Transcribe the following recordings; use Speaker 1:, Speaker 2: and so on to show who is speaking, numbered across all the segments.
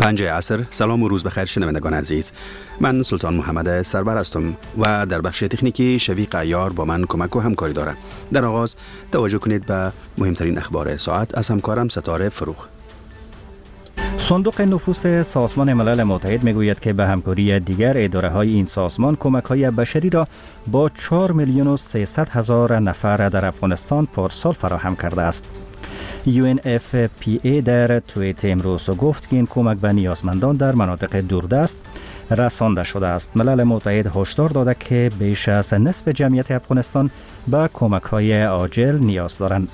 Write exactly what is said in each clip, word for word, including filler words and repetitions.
Speaker 1: پنج عصر. سلام و روز بخیر شنوندگان عزیز. من سلطان محمد سرور هستم و در بخش تکنیکی شفیق عیار با من کمک و همکاری داره. در آغاز توجه کنید به مهمترین اخبار ساعت از همکارم ستاره فروخ.
Speaker 2: صندوق نفوس سازمان ملل متحد میگوید که به همکاری دیگر اداره های این سازمان کمک های بشری را با چهار میلیون و سیصد هزار نفر در افغانستان پارسال فراهم کرده است. یو ان اف پی ای در توییت امروز گفت که این کمک به نیازمندان در مناطق دوردست رسانده شده است. ملل متحد هشدار داده که بیش از نصف جمعیت افغانستان به کمک های عاجل نیاز دارند.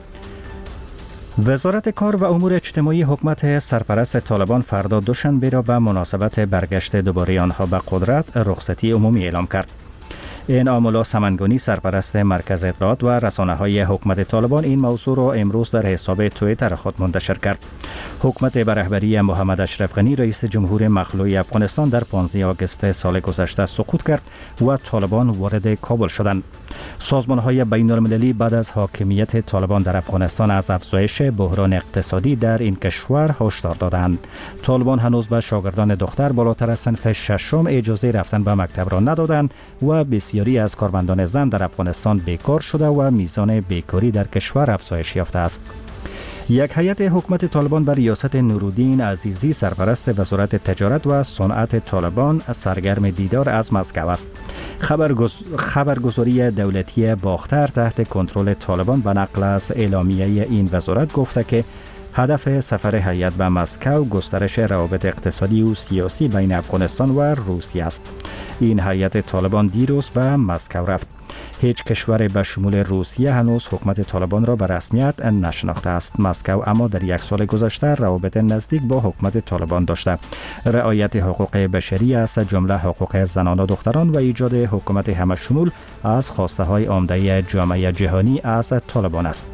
Speaker 2: وزارت کار و امور اجتماعی حکومت سرپرست طالبان فردا دوشنبه را به مناسبت برگشت دوباره آنها به قدرت رخصتی عمومی اعلام کرد. این آمولا سمنگانی سرپرست مرکز اطلاعات و رسانه‌های حکومت طالبان این موضوع را امروز در حساب توییتر خود منتشر کرد. حکومت به رهبری محمد اشرف غنی رئیس جمهور مخلوع افغانستان در پانزده آگوست سال گذشته سقوط کرد و طالبان وارد کابل شدند. سازمان‌های بین‌المللی بعد از حاکمیت طالبان در افغانستان از افزایش بحران اقتصادی در این کشور هشدار دادند. طالبان هنوز به شاگردان دختر بالاتر از صنف ششم اجازه رفتن به مکتب را ندادند و بسیاری از کارمندان زن در افغانستان بیکار شده و میزان بیکاری در کشور افزایش یافته است. یک هیئت حکومت طالبان بر ریاست نورالدین عزیزی سرپرست وزارت تجارت و صنعت طالبان سرگرم دیدار از مسکو است. خبرگز... خبرگزاری دولتی باختر تحت کنترل طالبان به نقل از اعلامیه این وزارت گفته که هدف سفر هیئت به مسکو گسترش روابط اقتصادی و سیاسی بین افغانستان و روسیه است. این هیئت طالبان دیروز به مسکو رفت. هیچ کشور به شمول روسیه هنوز حکومت طالبان را به رسمیت نشناخته است. مسکو اما در یک سال گذشته روابط نزدیک با حکومت طالبان داشته. رعایت حقوق بشری از جمله حقوق زنان و دختران و ایجاد حکومت همه شمول از خواسته های عمده جامعه جهانی از طالبان است.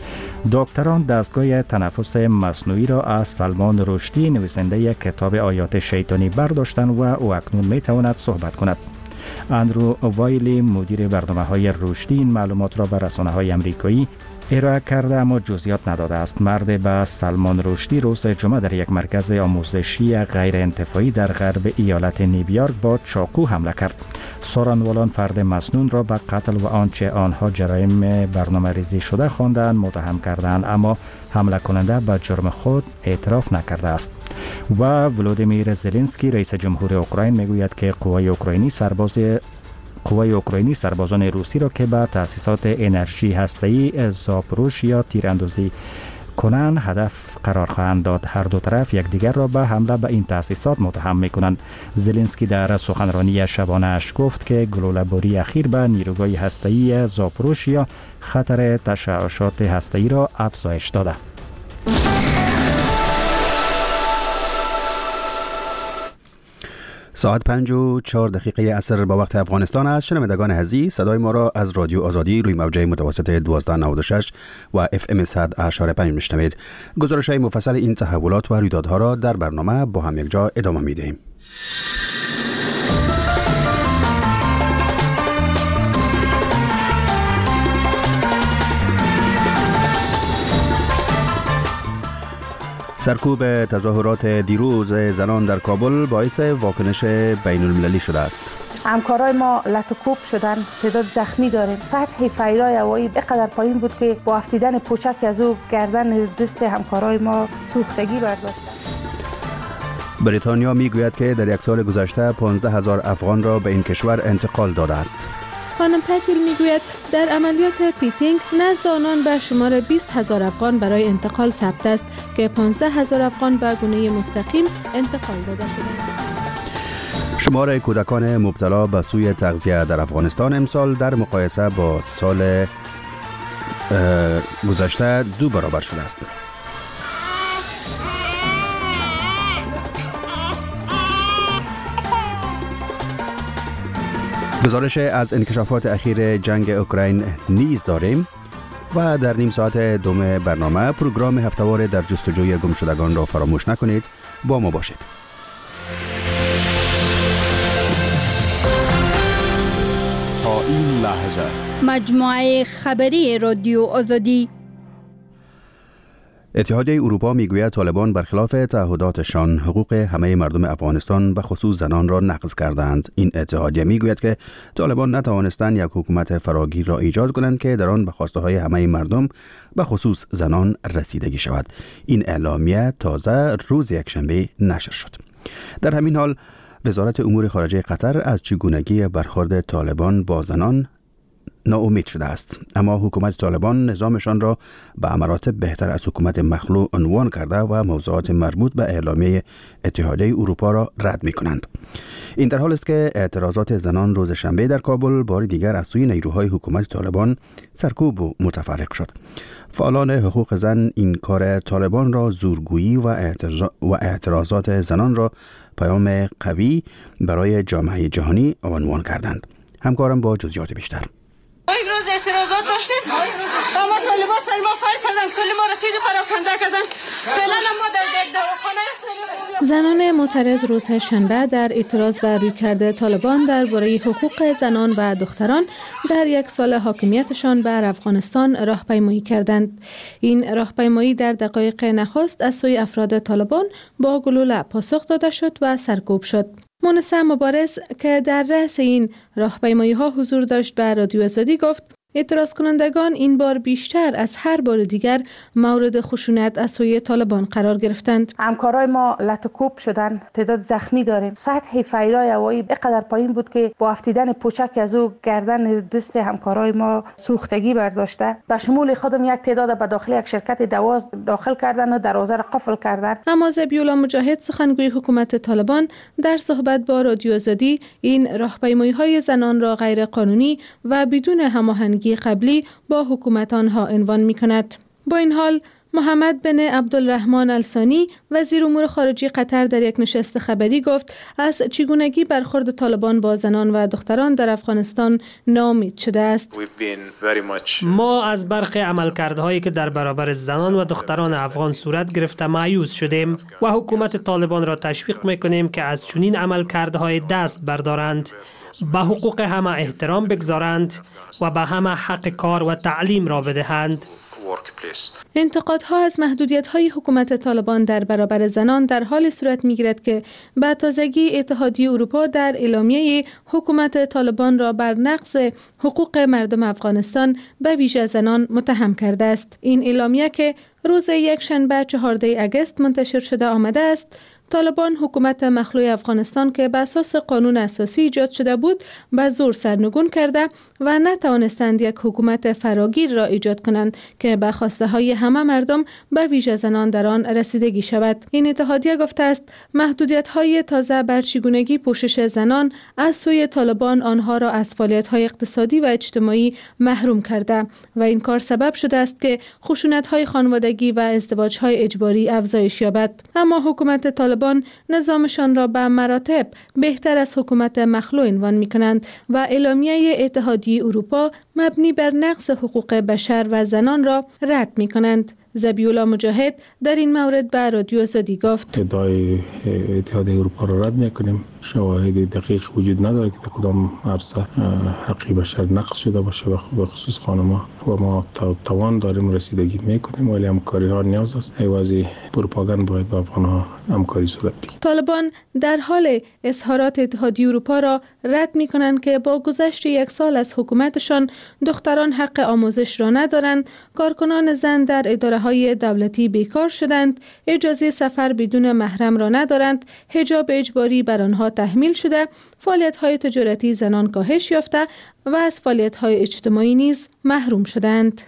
Speaker 2: دکتران دستگاه تنفس مصنوعی را از سلمان رشدی نویسنده کتاب آیات شیطانی برداشتند و او اکنون می تواند صحبت کند. اندرو وایلی مدیر برنامه‌های رشدی این معلومات را به رسانه‌های آمریکایی ارائه کرده اما جزئیات نداده است. مرد به سلمان رشدی روز جمعه در یک مرکز آموزشی غیر انتفاعی در غرب ایالت نیویورک با چاقو حمله کرد. سارانوالان فرد مسنون را به قتل و آنچه آنها جرایم برنامه ریزی شده خواندند متهم کردند، اما حمله کننده به جرم خود اعتراف نکرده است. و ولودیمیر زلنسکی رئیس جمهور اوکراین میگوید که قوای اوکراینی سرباز قوای اوکراینی سربازان روسی را که به تأسیسات انرژی هسته‌ای زاپروژیا تیراندازی کنند هدف قرار خواهند داد. هر دو طرف یکدیگر را به حمله به این تأسیسات متهم می‌کنند. زلنسکی در سخنرانی شبانه اش گفت که گلوله‌باری اخیر به نیروگاه هسته‌ای زاپروژیا خطر تشعشعات هسته‌ای را افزایش داده.
Speaker 1: ساعت پنج و چهار دقیقه عصر با وقت افغانستان است. شنوندگان عزیز، صدای ما را از رادیو آزادی روی موجه متوسط دوازده نود و شش و اف ام صد و هشت و پنج میشنوید. گزارش های مفصل این تحولات و رویدادها را در برنامه با هم یک جا ادامه میدهیم. سرکوب تظاهرات دیروز زنان در کابل باعث واکنش بین المللی شده است.
Speaker 3: همکارای ما لطوکوب شدن، تعداد زخمی داریم. سطح فیضای هوایی بقدر پایین بود که با افتیدن پوشک از او گردن دست همکارای ما سوختگی برداشت.
Speaker 1: بریتانیا میگوید که در یک سال گذشته پانزده هزار افغان را به این کشور انتقال داده است.
Speaker 4: خانم پتیل میگوید در عملیات پیتینگ نزد آنان به شمار بیست هزار افغان برای انتقال ثبت است که پانزده هزار افغان به گونه مستقیم انتقال داده شدند.
Speaker 1: شمار کودکان مبتلا به سوی تغذیه در افغانستان امسال در مقایسه با سال گذشته دو برابر شده است. گزارش از انکشافات اخیر جنگ اوکراین نیز داریم و در نیم ساعت دوم برنامه پروگرام هفته‌وار در جستجوی گمشدگان را فراموش نکنید. با ما باشید.
Speaker 5: تا این لحظه
Speaker 6: مجموعه خبری رادیو آزادی
Speaker 1: اتحادیه اروپا میگوید طالبان برخلاف تعهداتشان حقوق همه مردم افغانستان و خصوص زنان را نقض کردند. این اتحادیه میگوید که طالبان نتوانستند یک حکومت فراگیر را ایجاد کنند که در آن به خواسته های همه مردم و خصوص زنان رسیدگی شود. این اعلامیه تازه روز یکشنبه نشر شد. در همین حال وزارت امور خارجه قطر از چگونگی برخورد طالبان با زنان ناامید شده است، اما حکومت طالبان نظامشان را به مراتب بهتر از حکومت مخلوع عنوان کرده و موضوعات مربوط به اعلامیه اتحادیه اروپا را رد می کنند. این در حال است که اعتراضات زنان روز شنبه در کابل بار دیگر از سوی نیروهای حکومت طالبان سرکوب و متفرق شد. فعالان حقوق زن این کار طالبان را زورگویی و اعتراضات زنان را پیام قوی برای جامعه جهانی عنوان کردند. همکارم با جزئیات بیشتر.
Speaker 6: امروز اعتراضات داشتیم، اما طالبان سر ما فایل کردن، کلی ما را تیز و پراکنده کردن. فعلا ما در دواخانه هستیم.
Speaker 4: زنان معترض روز شنبه در اعتراض بر رویکرد طالبان درباره حقوق زنان و دختران در یک سال حاکمیتشان بر افغانستان راهپیمایی کردند. این راهپیمایی در دقایق نخست از سوی افراد طالبان با گلوله پاسخ داده شد و سرکوب شد. مونسه مبارز که در رأس این راهپیمایی ها حضور داشت به رادیو آزادی گفت اعتراض کنندگان این بار بیشتر از هر بار دیگر مورد خشونت از سوی طالبان قرار گرفتند.
Speaker 3: همکارای ما لطوکوب شدن، تعداد زخمی داریم. سطح فیرای هوایی بقدر پایین بود که با افتیدن پوچک از او گردن دست همکارای ما سوختگی برداشته. به شمول خودم یک تعداد به داخل یک شرکت دوا داخل کردن و دروازه را قفل کردن. اما ذبیح‌الله مجاهد سخنگوی حکومت طالبان در صحبت با رادیو آزادی این راهپیمایی‌های زنان را غیر قانونی و بدون هماهنگی قبلی با حکومت آنها عنوان می کند. با این حال محمد بن عبدالرحمن الثانی وزیر امور خارجه قطر در یک نشست خبری گفت از چگونگی برخورد طالبان با زنان و دختران در افغانستان ناامید شده است.
Speaker 7: ما از برخی عملکردهایی که در برابر زنان و دختران افغان صورت گرفته مایوس شدیم و حکومت طالبان را تشویق میکنیم که از چنین عملکردهای دست بردارند، به حقوق همه احترام بگذارند و به همه حق کار و تعلیم را بدهند.
Speaker 4: انتقادها از محدودیت‌های حکومت طالبان در برابر زنان در حال صورت می‌گیرد که به تازگی اتحادیه اروپا در اعلامیه حکومت طالبان را بر نقض حقوق مردم افغانستان به ویژه زنان متهم کرده است. این اعلامیه که روز یکشنبه چهاردهم اگست منتشر شده آمده است، طالبان حکومت مخلوع افغانستان که بر اساس قانون اساسی ایجاد شده بود به زور سرنگون کرده و نتوانستند یک حکومت فراگیر را ایجاد کنند که به خواسته های همه مردم به ویژه زنان در آن رسیدگی شود. این اتحادیه گفته است محدودیت های تازه بر چگونگی پوشش زنان از سوی طالبان آنها را از فعالیت های اقتصادی و اجتماعی محروم کرده و این کار سبب شده است که خشونت های خانوادگی و ازدواج های اجباری افزایش یابد. اما حکومت طالبان نظامشان را به مراتب بهتر از حکومت مخلوع عنوان می‌کنند و اعلامیه اتحادیه اروپا مبنی بر نقض حقوق بشر و زنان را رد می‌کنند. ذبیح‌الله مجاهد در این مورد به رادیو آزادی گفت
Speaker 8: ادعای اتحادیه اروپا را رد می‌کنیم. شواهد دقیق وجود نداره که در کدام عرصه حقی بشر نقض شده باشه و به خصوص خانم‌ها و ما توان داریم رسیدگی می‌کنیم، ولی همکاری ها نیاز است. ایوازی پروپاگاند باید با افغان‌ها همکاری صورت بگیرد.
Speaker 4: طالبان در حال اظهارات اتحادیه اروپا را رد می‌کنند که با گذشت یک سال از حکومتشان دختران حق آموزش را ندارند، کارکنان زن در اداره‌های دولتی بیکار شدند، اجازه سفر بدون محرم را ندارند، حجاب اجباری بر آنها تحمیل شده، فعالیت‌های تجارتی زنان کاهش یافته و از فعالیت‌های اجتماعی نیز محروم شدند.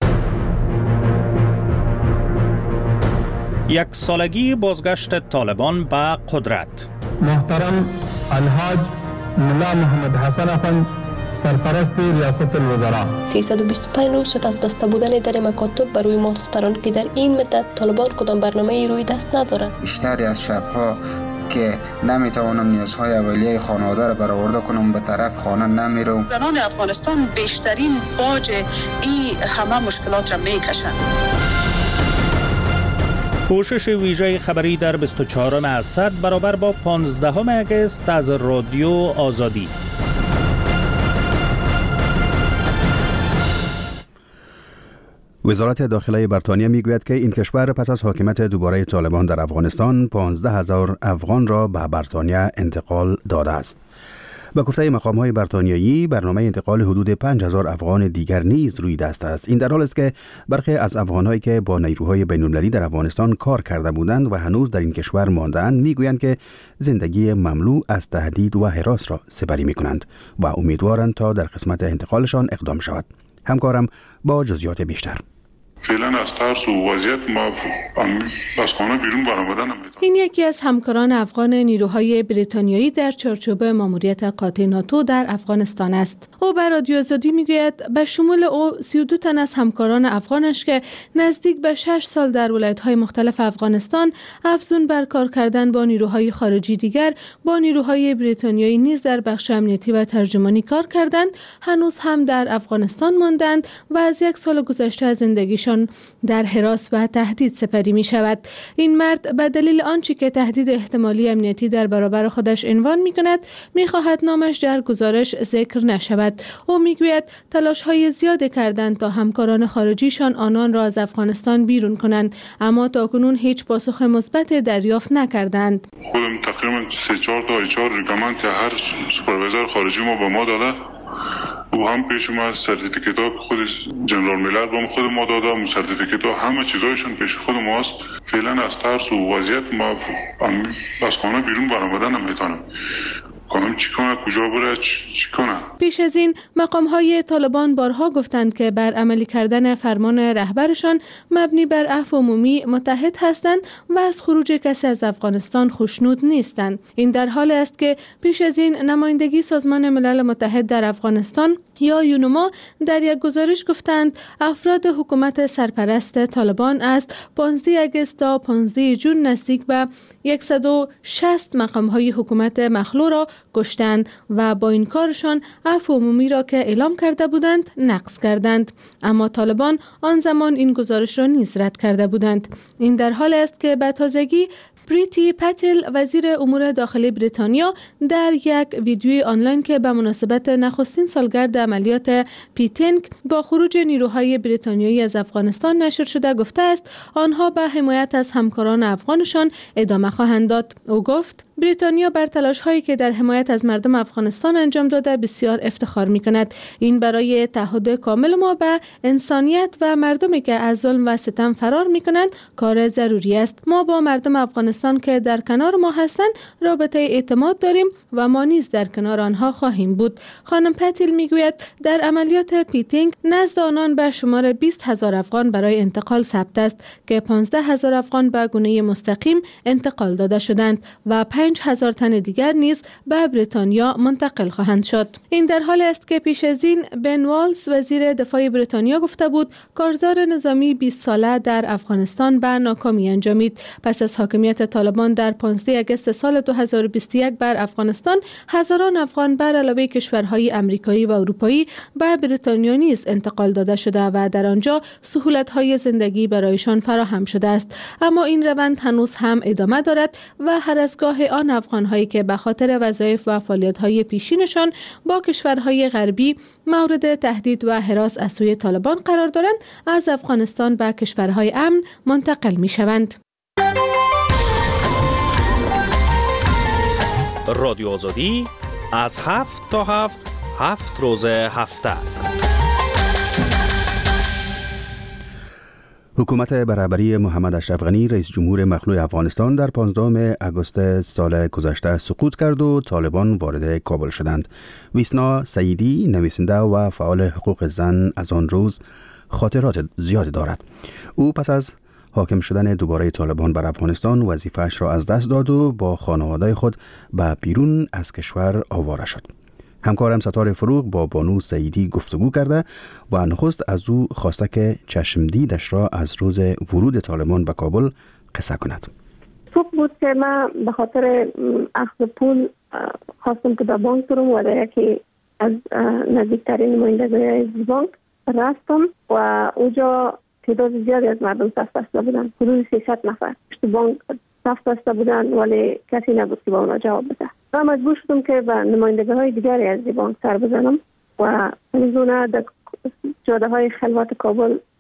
Speaker 2: یک سالگی بازگشت طالبان به قدرت.
Speaker 9: محترم الحاج ملا محمد حسن افند سرپرست ریاست الوزراء،
Speaker 10: سیصد و بیست و پنج روز شد از بسته بودن در مکاتب برای ما دختران که در این مدت طالبان کدام برنامه‌ای روی دست ندارند.
Speaker 11: بیشتری از شب‌ها که نمیتوانم نیازهای اولیه خانواده را برآورده کنم به طرف خانه نمیرم.
Speaker 6: زنان افغانستان بیشترین باج این همه مشکلات را میکشند.
Speaker 2: پوشش ویژه خبری در بیست و چهارم اسد برابر با پانزدهم اگست از رادیو آزادی.
Speaker 1: وزارت داخله بریتانیا میگوید که این کشور پس از حاکمیت دوباره طالبان در افغانستان پانزده هزار افغان را به بریتانیا انتقال داده است. با گفته مقام‌های بریتانیایی برنامه انتقال حدود پنج هزار افغان دیگر نیز روی دست است. این در حالی است که برخی از افغان‌هایی که با نیروهای بین‌المللی در افغانستان کار کرده بودند و هنوز در این کشور مانده‌اند میگویند که زندگی مملو از تهدید و هراس را سپری می‌کنند و امیدوارند تا در قسمت انتقالشان اقدام شود. همکارم با جزئیات بیشتر.
Speaker 12: فعلا از ترس و وضعیت ما از خانه بیرون برآمدن نمی‌تونم.
Speaker 4: این یکی از همکاران افغان نیروهای بریتانیایی در چارچوب ماموریت قاطع ناتو در افغانستان است. او به رادیو آزادی میگوید به شمول او سی و دو تن از همکاران افغانش که نزدیک به شش سال در ولایت‌های مختلف افغانستان افزون بر کار کردن با نیروهای خارجی دیگر با نیروهای بریتانیایی نیز در بخش امنیتی و ترجمانی کار کردند، هنوز هم در افغانستان ماندند و از یک سال گذشته از زندگیشان در هراس و تهدید سپری می شود. این مرد به دلیل آنچه که تهدید احتمالی امنیتی در برابر خودش عنوان می کند می خواهد نامش در گزارش ذکر نشود. او می گوید تلاش های زیادی کردند تا همکاران خارجیشان آنان را از افغانستان بیرون کنند، اما تاکنون هیچ پاسخ مثبت دریافت نکردند.
Speaker 12: خودم تقریبا سه چهار تا اچ آر ریکامند که هر سوپروایزر خارجی ما به ما داده او هم پیش ما سرتیفیکت ها خود جنرال میلر با خود ما داده و سرتیفیکت ها همه چیزایشون پیش خود ماست. فعلا از ترس و وضعیت ما از خانه بیرون برآمدن نمیتونم. کنم چی کنه، کجا بره، چی کنه.
Speaker 4: پیش از این مقام‌های طالبان بارها گفتند که بر عملی کردن فرمان رهبرشان مبنی بر عفو عمومی متحد هستند و از خروج کسی از افغانستان خوشنود نیستند. این در حالی است که پیش از این نمایندگی سازمان ملل متحد در افغانستان یا یونما در یک گزارش گفتند افراد حکومت سرپرست طالبان از پانزده آگوست تا پانزده ژوئن نزدیک به صد و شصت مقام‌های حکومت مخلوع را کشتند و با این کارشان عفو عمومی را که اعلام کرده بودند نقض کردند. اما طالبان آن زمان این گزارش را نیز رد کرده بودند. این در حالی است که به تازگی پریتی پتل وزیر امور داخلی بریتانیا در یک ویدیوی آنلاین که به مناسبت نخستین سالگرد عملیات پیتنگ با خروج نیروهای بریتانیایی از افغانستان نشر شده گفته است آنها به حمایت از همکاران افغانشان ادامه خواهند داد. او گفت بریتانیا بر تلاش‌هایی که در حمایت از مردم افغانستان انجام داده بسیار افتخار می‌کند. این برای تعهد کامل ما به انسانیت و مردمی که از ظلم و ستم فرار می‌کنند کار ضروری است. ما با مردم افغانستان که در کنار ما هستند رابطه اعتماد داریم و ما نیز در کنار آنها خواهیم بود. خانم پتیل می‌گوید در عملیات پیتینگ نزد آنان به شمار بیست هزار افغان برای انتقال ثبت است که پانزده هزار افغان به گونه مستقیم انتقال داده شدند و پنج هزار تن دیگر نیز به بریتانیا منتقل خواهند شد. این در حالی است که پیش از این بن والز وزیر دفاع بریتانیا گفته بود کارزار نظامی بیست ساله در افغانستان به ناکامی انجامید. پس از حاکمیت طالبان در پانزده آگوست سال دو هزار و بیست و یک بر افغانستان هزاران افغان بر علاوه کشورهای آمریکایی و اروپایی به بریتانیا نیز انتقال داده شده و در آنجا سهولت‌های زندگی برایشان فراهم شده است. اما این روند هنوز هم ادامه دارد و هر از گاه آن افغان‌هایی که به خاطر وظایف و فعالیت‌های پیشینشان با کشورهای غربی مورد تهدید و هراس از سوی طالبان قرار دارند از افغانستان به کشورهای امن منتقل می‌شوند.
Speaker 13: رادیو آزادی از هفت تا هفت هفت روز هفته.
Speaker 1: حکومت برابری محمد اشرف غنی رئیس جمهور مخلوع افغانستان در پانزدهم آگوست سال گذشته سقوط کرد و طالبان وارد کابل شدند. ویسنا سعیدی نویسنده و فعال حقوق زن از آن روز خاطرات زیادی دارد. او پس از حاکم شدن دوباره طالبان بر افغانستان وظیفه‌اش را از دست داد و با خانواده خود به بیرون از کشور آواره شد. همکارم ستاره فروغ با بانو سعیدی گفتگو کرده و نخست از او خواسته که چشمدیدش را از روز ورود طالبان به کابل قصه کند.
Speaker 14: خوب بود که من به خاطر اخذ پول خواستم که به بانک برم و در یکی از نزدیکترین نمایندگی‌های بانک رفتم و اونجا تعداد زیادی از مردم صف بسته بودن، حدود سیصد نفر پشت بانک صف بسته بودن ولی کسی نبود که با اونا جواب بده. من مجبور شدم که به نمایندگی‌های دیگری از بانک سر بزنم و از اونها در جاده های خلوت کابل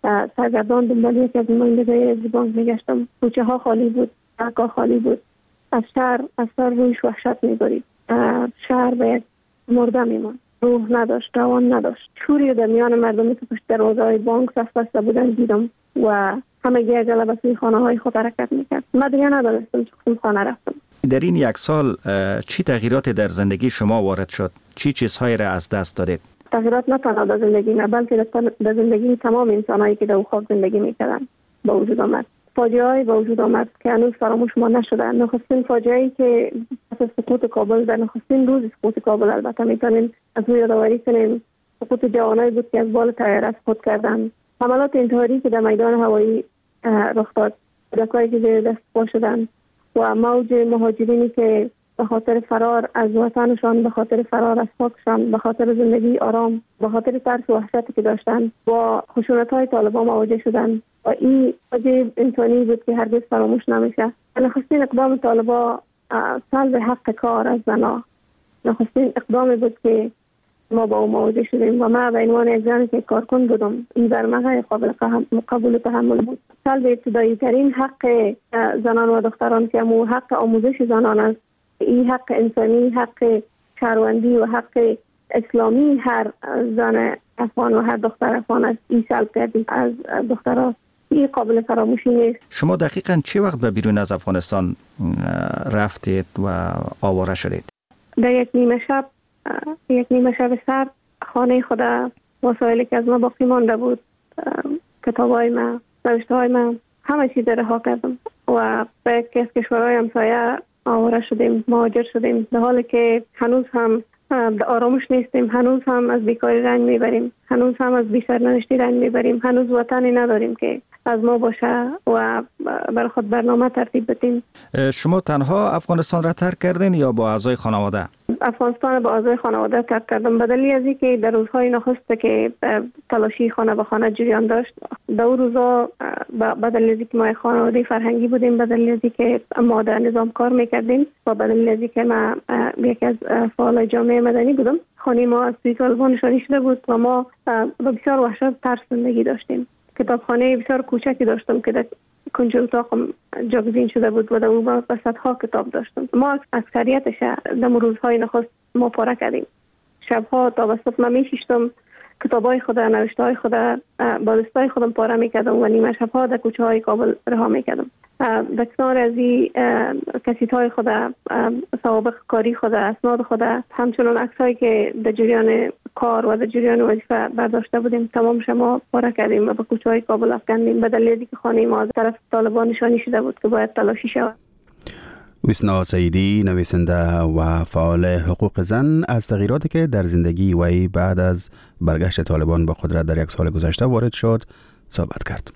Speaker 14: سرگردان دنبال یکی از نمایندگان از بانک میگشتم. کوچه ها خالی بود، سرکا خالی بود. از شهر از سر رویش وحشت میبرید. شهر به مرده میمان، روح نداشت، روان نداشت. شوری در میان مردمی که پشت دروازه‌های بانک صف بسته بودن دیدم و همه گیه جلب به سوی خانه های خود حرکت میکرد. من دیگه ندانستم چه خون خانه رفتم.
Speaker 2: در این یک سال چی تغییراتی در زندگی شما وارد شد؟ چی چیزهایی را از دست دادید؟
Speaker 14: تغییرات نه تنها در زندگی نه، بلکه در زندگی تمام انسانایی که در خاک زندگی میکردن با وجود آمد. فاجعه‌ای با وجود آمد که هنوز فراموش ما نشده. نخستین فاجعه‌ای که از سقوط کابل، در نخستین روز سقوط کابل البته میتونیم از او یادآوری کنیم، سقوط جوانایی بود که از بال طیاره سقوط کردند. حملات انتحاری که در میدان هوایی رخ داد، کودکانی که زیر دست پا شدند و موج مهاجرینی که به خاطر فرار از وطنشان، به خاطر فرار از خاکشان، به خاطر زندگی آرام، به خاطر ترس و وحشتی که داشتند با خشونت‌های طالبان مواجه شدند و این فاجعه انسانی بود که هرگز فراموش نمیشه. نخستین اقدام طالبان سلب حق کار از زنان، نخستین اقدامی بود که ما با او مواجه شدیم و ما به عنوان یک زنی که کارکن بودم، این در من قابل قبول و تحمل بود. سلب ابتدایی ترین حق زنان و دختران که همون حق آموزش زنان است، این حق انسانی، حق شهروندی و حق اسلامی هر زن افغان و هر دختر افغان است، این سلب کردیم از دخترها. این قابل فراموشی نیست.
Speaker 2: شما دقیقاً چه وقت به بیرون از افغانستان رفتید و آواره شدید؟
Speaker 14: در یک نیمه شب یک نیمه شب سرد خانه خود، وسایلی که از ما باقی مانده بود، کتابای من، نوشته‌های من، همه چیز رها کردم و به یکی از کشورهای همسایه آواره شدیم، مهاجر شدیم. در حالی که هنوز هم در آرامش نیستیم، هنوز هم از بیکاری رنج میبریم، هنوز هم از بی‌سرنوشتی رنج میبریم، هنوز وطنی نداریم که از ما باشه و برای خود برنامه ترتیب بدیم.
Speaker 2: شما تنها افغانستان را ترک کردین یا با اعضای خانواده؟
Speaker 14: افغانستان با اعضای خانواده ترک کردم به دلیل از اینکه در روزهای نخست که تلاشی خانه به خانه جریان داشت، در اون روزا به دلیل از اینکه ما خانواده فرهنگی بودیم، به دلیل از اینکه ما در نظام کار میکردیم و به دلیل از اینکه ما یکی از فعالای جامعه مدنی بودم، خانه ما از سوی طالبان نشانی شده بود و ما با بسیار وحشت ترس زندگی داشتیم. کتابخانه بسیار کوچکی داشتم که در کنج اتاقم جاگزین شده بود و در اون با صدها کتاب داشتم. ما اکثریتش در روزهای نخست ما پاره کردیم. شبها تا به صبح من میشیشتم، کتابای خود، نوشته‌های خود با دستای خودم پاره میکردم و نیمه شبها در کوچه های کابل رها میکردم. در کنار از این کسیت‌های خود، سوابق کاری خود، اسناد خود، همچنان عکسایی که در جریان کار و در جریان وظیفه برداشته بودیم، تمام شما پاره کردیم و به کوچه های کابل افکندیم به دلیل اینکه خانه ما از طرف طالبان نشانی شده بود که باید تلاشی شود.
Speaker 1: ویسنا سیدی، نویسنده و فعال حقوق زن، از تغییراتی که در زندگی وی بعد از برگشت طالبان به قدرت در یک سال گذشته وارد شد صحبت کرد.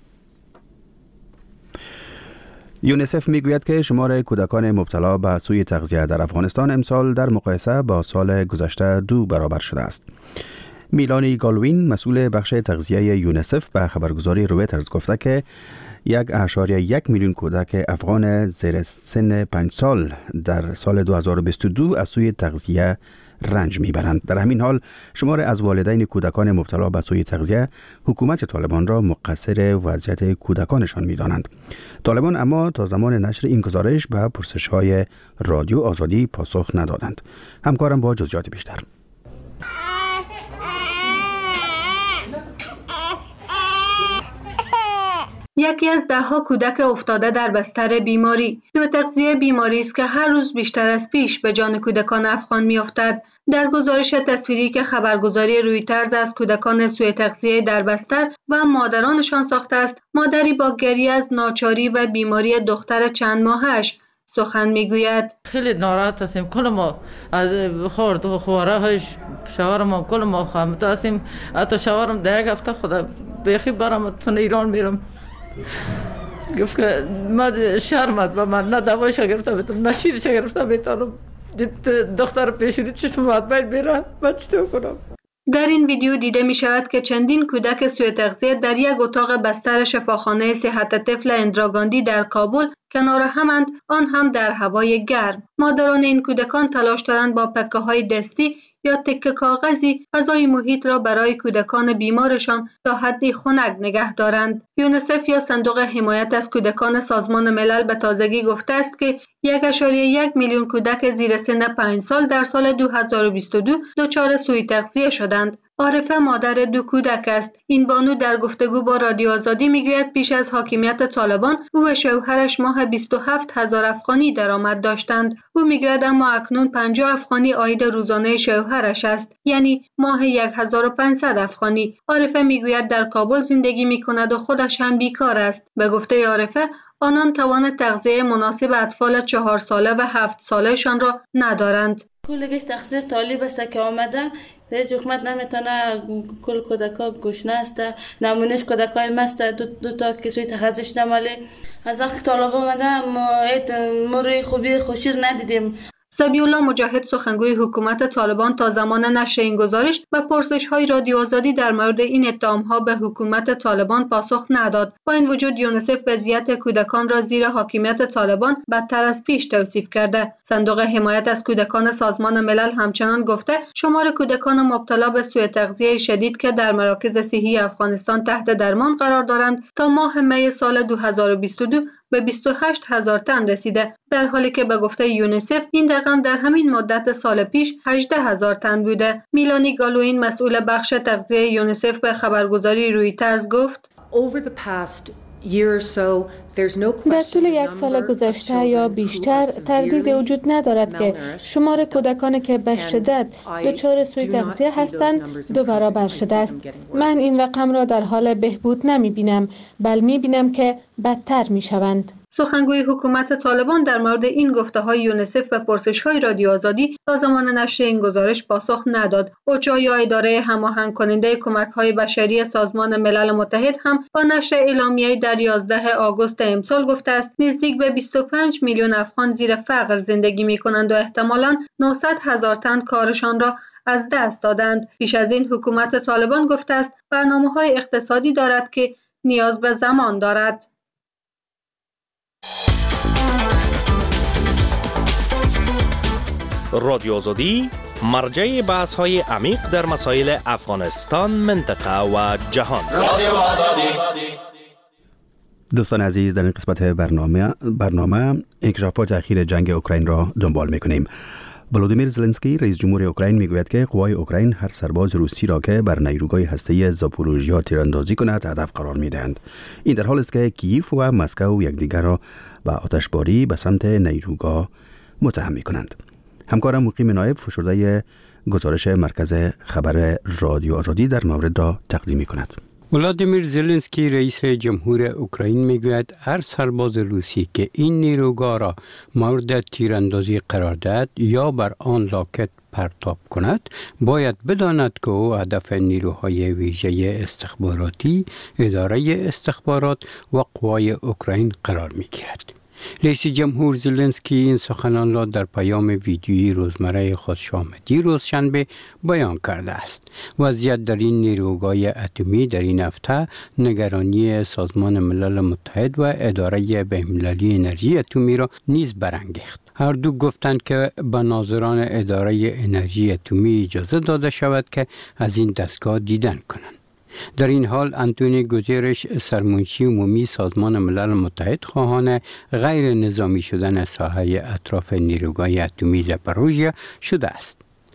Speaker 1: یونیسف میگوید که شمار کودکان مبتلا به سوء تغذیه در افغانستان امسال در مقایسه با سال گذشته دو برابر شده است. میلانی گالوین، مسئول بخش تغذیه یونیسف، به خبرگزاری رویترز گفته که یک اشاریه یک میلیون کودک افغان زیر سن پنج سال در سال دو هزار و بیست و دو از سوء تغذیه رنج میبرند. در همین حال شمار از والدین کودکان مبتلا به سوء تغذیه حکومت طالبان را مقصر وضعیت کودکانشان میدانند. طالبان اما تا زمان نشر این گزارش به پرسش‌های رادیو آزادی پاسخ ندادند. همکارم با جزئیات بیشتر.
Speaker 15: یکی از ده ها کودک افتاده در بستر بیماری. سوء تغذیه بیماری است که هر روز بیشتر از پیش به جان کودکان افغان میافتد. در گزارش تصویری که خبرگزاری رویترز از کودکان سوء تغذیه در بستر و مادرانشان ساخته است، مادری با گریه از ناچاری و بیماری دختر چند ماهش سخن میگوید.
Speaker 16: خیلی ناراحت هستیم. کل ما از خورد و خواره هایش شوهرم کل ما خامت هستیم. حتی شوهرم در یک هفته خدا بیخی برام تن ایران میرم. گفت که من شرمت و من نه دوایش گرفته بیتم نه شیرش گرفته بیتم، دختر پیشونی چشم مطمئن میره، من چطور کنم؟
Speaker 15: در این ویدیو دیده می شود که چندین کودک سوء تغذیه در یک اتاق بستر شفاخانه صحت طفل اندرا گاندی در کابل کنار همند، آن هم در هوای گرم. مادران این کودکان تلاش دارند با پکه های دستی یا تکه کاغذی فضای محیط را برای کودکان بیمارشان تا حدی خنک نگه دارند. یونیسف یا صندوق حمایت از کودکان سازمان ملل به تازگی گفته است که یک ممیز یک میلیون کودک زیر سن پنج سال در سال دو هزار و بیست و دو دچار سوء تغذیه شدند. عارفه مادر دو کودک است. این بانو در گفتگو با رادیو آزادی میگوید پیش از حاکمیت طالبان او و شوهرش ماه بیست و هفت هزار افغانی درآمد داشتند. او میگوید اما اکنون پنجاه افغانی عاید روزانه شوهرش است، یعنی ماه هزار و پانصد افغانی. عارفه میگوید در کابل زندگی میکند و خودش هم بیکار است. به گفته عارفه آنان توان تغذیه مناسب اطفال چهار ساله و هفت سالهشان را ندارند.
Speaker 17: کلگش تقصیر طالب است که آمده. رئیس حکومت نمیتونه کل کودکا گشنه است، نمونش کودکای مست دو, دو تا کسوی تخصصش نماله. از وقت طالب آمده ما روی خوبی خوشیر ندیدیم.
Speaker 15: ذبیح الله مجاهد سخنگوی حکومت طالبان تا زمان نشر این گزارش و پرسش‌های رادیو آزادی در مورد این اتهام‌ها به حکومت طالبان پاسخ نداد. با این وجود یونیسف وضعیت کودکان را زیر حاکمیت طالبان بدتر از پیش توصیف کرده. صندوق حمایت از کودکان سازمان ملل همچنان گفته شمار کودکان مبتلا به سوء تغذیه شدید که در مراکز صحی افغانستان تحت درمان قرار دارند تا ماه می سال دو هزار و بیست و دو به بیست و هشت هزار تن رسیده، در حالی که به گفته یونیسف این رقم در همین مدت سال پیش هجده هزار تن بوده. میلانی گالوین مسئول بخش تغذیه یونیسف به خبرگزاری رویترز گفت
Speaker 4: در طول یک سال گذشته یا بیشتر تردید وجود ندارد که شمار کودکانی که به شدت دچار سوء تغذیه هستند دو برابر شده است. من این رقم را در حال بهبود نمی بینم، بل می بینم که بدتر می شوند.
Speaker 15: سخنگوی حکومت طالبان در مورد این گفته‌های یونیسف و پرسش‌های رادیو آزادی تا زمان نشر این گزارش پاسخ نداد. اوچا یا اداره هماهنگ کننده کمک‌های بشری سازمان ملل متحد هم با نشر اعلامیه‌ای در یازده آگوست امسال گفته است نزدیک به بیست و پنج میلیون افغان زیر فقر زندگی می‌کنند و احتمالاً نهصد هزار تن کارشان را از دست دادند. پیش از این حکومت طالبان گفته است برنامه‌های اقتصادی دارد که نیاز به زمان دارد.
Speaker 13: رادیو آزادی مرجع بحث های عمیق در مسائل افغانستان، منطقه و جهان. رادیو آزادی.
Speaker 1: دوستان عزیز، در این قسمت برنامه برنامه انکشافات اخیر جنگ اوکراین را دنبال می‌کنیم. ولودیمیر زلنسکی رئیس جمهور اوکراین میگوید که قوای اوکراین هر سرباز روسی را که بر نیروگاه هسته‌ای زاپوروژیا تیراندازی کند هدف قرار می‌دهند. این در حالی است که کیف و مسکو یکدیگر را به آتشباری به سمت نیروگاه متهم می‌کنند. همکارم مقیم نایب فشرده گزارش مرکز خبر رادیو آزادی در مورد را تقدیم می‌کند.
Speaker 18: ولادیمیر زلنسکی رئیس جمهور اوکراین میگوید هر سرباز روسی که این نیروگاه را مورد تیراندازی قرار دهد یا بر آن راکت پرتاب کند باید بداند که او هدف نیروهای ویژه استخباراتی، اداره استخبارات و قوای اوکراین قرار میگیرد. رئیس جمهور زلنسکی این سخنان را در پیام ویدیویی روزمره خود شام دیروز شنبه بیان کرده است. وضعیت در این نیروگاه اتمی در این هفته نگرانی سازمان ملل متحد و اداره بین‌المللی انرژی اتمی را نیز برانگیخت. هر دو گفتند که به ناظران اداره انرژی اتمی اجازه داده شود که از این دستگاه دیدن کنند. در این حال انتونی گوترش سرمنشی عمومی سازمان ملل متحد خواهان غیر نظامی شدن ساحه اطراف نیروگاه اتمی زاپاروژیا شده است.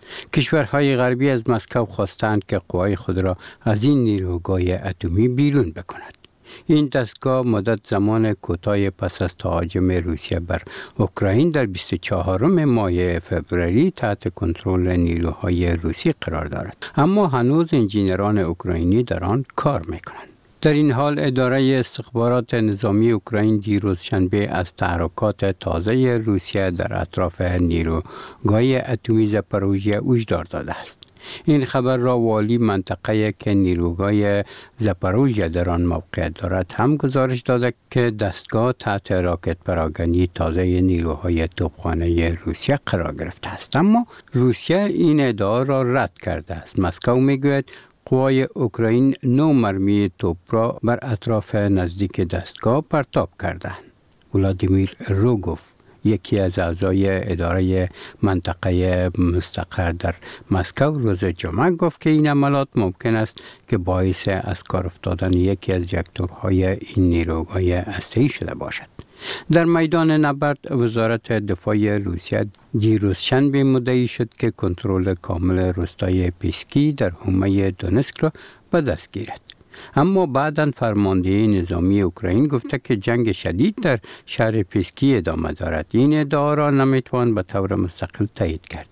Speaker 18: کشورهای غربی از مسکو خواستند که قوای خود را از این نیروگاه اتمی بیرون بکند. این دستگاه مدت زمان کوتاه پس از تهاجم روسیه بر اوکراین در بیست و چهارم ماه فوریه تحت کنترل نیروهای روسی قرار دارد، اما هنوز انجینران اوکراینی در آن کار میکنند. در این حال اداره استخبارات نظامی اوکراین دیروز شنبه از تحرکات تازه روسیه در اطراف نیروگاه اتمی زاپاروژیا هشدار داده است. این خبر را والی منطقه که نیروگاه زاپاروژیا در آن موقعیت دارد هم گزارش داده که دستگاه تحت راکت پراگنی تازه نیروهای توپخانه روسیه قرار گرفته است، اما روسیه این ادعا را رد کرده است. مسکو میگوید قوای اوکراین نو مرمی توپ را بر اطراف نزدیک دستگاه پرتاب کردند. ولادیمیر روگوف، یکی از اعضای اداره منطقه مستقر در مسکو روز جمعه گفت که این عملات ممکن است که باعث از کار افتادن یکی از ژاکتورهای این نیروگاه هسته‌ای شده باشد. در میدان نبرد وزارت دفاع روسیه دیروز شنبه مدعی شد که کنترل کامل روستای پیسکی در حومه دونسک را به دست گیرد. اما بعداً فرمانده نظامی اوکراین گفته که جنگ شدید در شهر پیسکی ادامه دارد. این ادعا را نمیتوان به طور مستقل تایید کرد.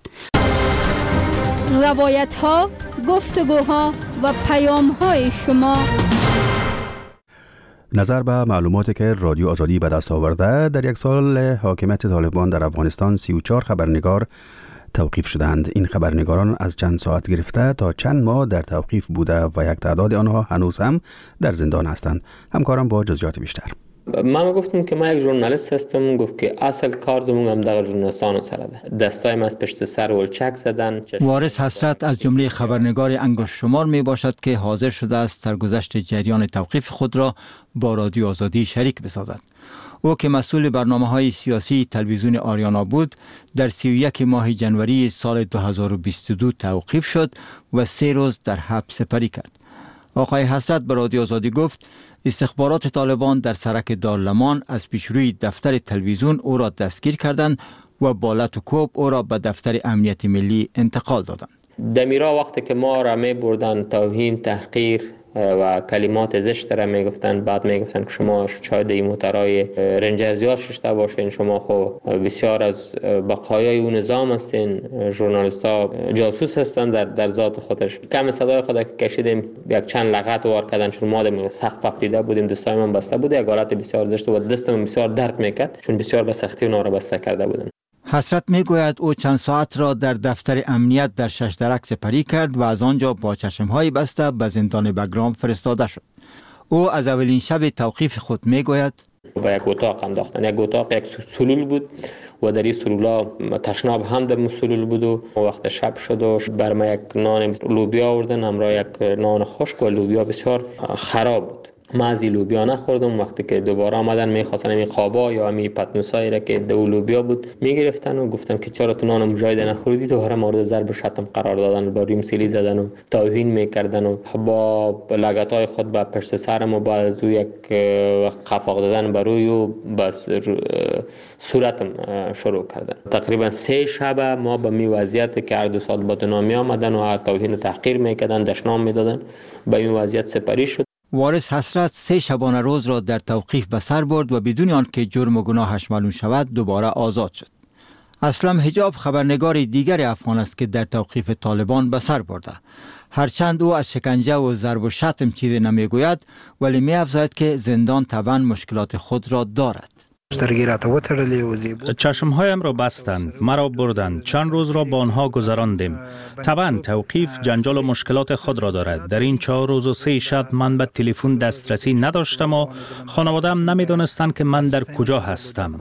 Speaker 19: روایت ها، گفتگوها و پیام های شما.
Speaker 1: نظر به معلوماتی که رادیو آزادی به دست آورده، در یک سال حاکمیت طالبان در افغانستان سی و چهار خبرنگار توقیف شدند. این خبرنگاران از چند ساعت گرفته تا چند ماه در توقیف بوده و یک تعداد آنها هنوز هم در زندان هستند. همکارم با جزئیات بیشتر.
Speaker 20: من گفتم که من یک ژورنالیست هستم، گفت که اصل کار زمون هم در ژورنالیستان سره ده. دستایم از پشت سر ولچک زدن.
Speaker 21: وارث حسرت از جمله خبرنگار انگشت شمار می باشد که حاضر شده است در گذشت جریان توقیف خود را با رادیو آزادی شریک بسازد. او که مسئول برنامه‌های سیاسی تلویزیون آریانا بود، در سی و یک ماه جنوری سال دو هزار و بیست و دو توقیف شد و سه روز در حبس سپری کرد. آقای حسرت به رادیو آزادی گفت استخبارات طالبان در سرک دارالمان از پیشروی دفتر تلویزیون او را دستگیر کردند و با لط و کوب او را به دفتر امنیت ملی انتقال دادند.
Speaker 20: دمیرا وقتی که ما را می بردن توهین، تحقیر و کلمات زشت را می گفتن، بعد می گفتن که شما شاید این موترهای رنجرزیار ششته باشین، شما خو بسیار از بقایای اون نظام هستین، ژورنالیستا جاسوس هستن در در ذات خودش. کم صدای خود که کشیدیم یک چند لغت وار کردن، چون ما دم سخت وقتیده بودیم، دستای من بسته بود، یک حالت بسیار زشت و دستم بسیار درد میکرد، چون بسیار به سختی اونها را بسته کرده بودن.
Speaker 21: حسرت میگوید او چند ساعت را در دفتر امنیت در شش درک سپری کرد و از آنجا با چشمهای بسته به زندان بگرام فرستاده شد. او از اولین شب توقیف خود میگوید
Speaker 20: با یک اتاق انداختن. یک اتاق یک سلول بود و در این سلولا تشناب هم در سلول بود و وقت شب شد و بر ما یک نان لوبیا آوردن، همراه یک نان خشک و لوبیا بسیار خراب بود. ما از این لوبیا نخوردم. وقتی که دوباره آمدن میخواستن این قابا یا این پتنوسایی را که دو لوبیا بود میگرفتن و گفتم که چرا تو نان مجاهد نخوردی، دوباره مورد ضرب شتم قرار دادن، با ریم سیلی زدن و توهین میکردن و با لگدهای خود با پشت سرم و با از یک قفاق زدن بر روی و بس صورتم شروع کردن. تقریبا سه شب ما با می وضعیت که هر دو سال با دنامی آمدن و هر توهین و تحقیر میکردن، دشنام میدادن، با این وضعیت سپری شد.
Speaker 21: وارث حسرت سه شبانه روز را در توقیف به سر برد و بدون آنکه جرم و گناهش معلوم شود دوباره آزاد شد. اسلم حجاب خبرنگار دیگر افغان است که در توقیف طالبان به سر برده. هرچند او از شکنجه و ضرب و شتم چیزی نمیگوید، ولی می افزاید که زندان طبعا مشکلات خود را دارد.
Speaker 2: چشمهایم را بستند، مرا بردند، چند روز را با آنها گذراندیم. طبعا توقیف جنجال و مشکلات خود را دارد. در این چهار روز و سه شب من به تلفن دسترسی نداشتم و خانواده‌ام نمیدانستند که من در کجا هستم.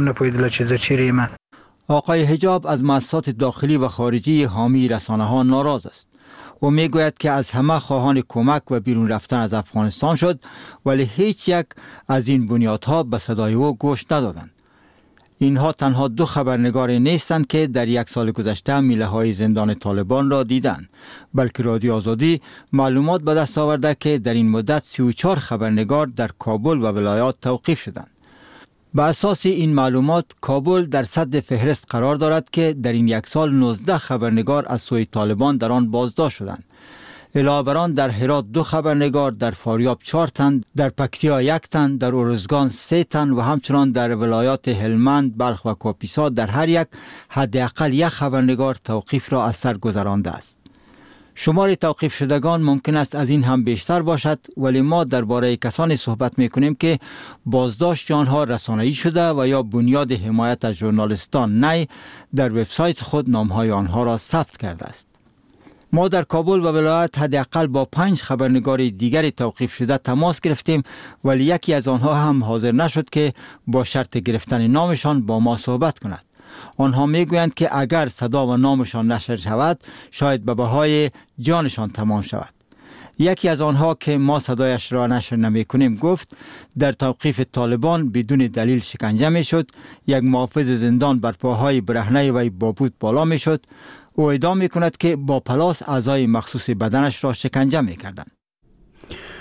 Speaker 21: آقای حجاب از مؤسسات داخلی و خارجی حامی رسانه ها ناراض است. او میگوید که از همه خواهان کمک و بیرون رفتن از افغانستان شد، ولی هیچ یک از این بنیادها به صدای او گوش ندادند. اینها تنها دو خبرنگار نیستند که در یک سال گذشته میله های زندان طالبان را دیدند، بلکه رادیو آزادی معلومات به دست آورده که در این مدت سی و چهار خبرنگار در کابل و ولایات توقیف شدند. به اساس این معلومات کابل در صدر فهرست قرار دارد که در این یک سال نوزده خبرنگار از سوی طالبان در آن بازداشت شدند. علاوه بر آن در هرات دو خبرنگار، در فاریاب چهار تن، در پکتیا یک تن، در ارزگان سه تن و همچنان در ولایات هلمند، بلخ و کاپیسا در هر یک حداقل یک خبرنگار توقیف را از سر گذرانده است. شمار توقیف شدگان ممکن است از این هم بیشتر باشد، ولی ما درباره کسانی صحبت می‌کنیم که بازداشت آنها رسانه‌ای شده و یا بنیاد حمایت از ژورنالیستان نی در وبسایت خود نام‌های آنها را ثبت کرده است. ما در کابل و ولایت حداقل با پنج خبرنگار دیگر توقیف شده تماس گرفتیم، ولی یکی از آنها هم حاضر نشد که با شرط گرفتن نامشان با ما صحبت کند. آنها میگویند که اگر صدا و نامشان نشر شود شاید به بهای جانشان تمام شود. یکی از آنها که ما صدایش را نشر نمی کنیم گفت در توقیف طالبان بدون دلیل شکنجه می شد، یک محافظ زندان بر پاهای برهنه وی با بود بالا می شد. او ادعا می کند که با پلاس اعضای مخصوص بدنش را شکنجه می کردند.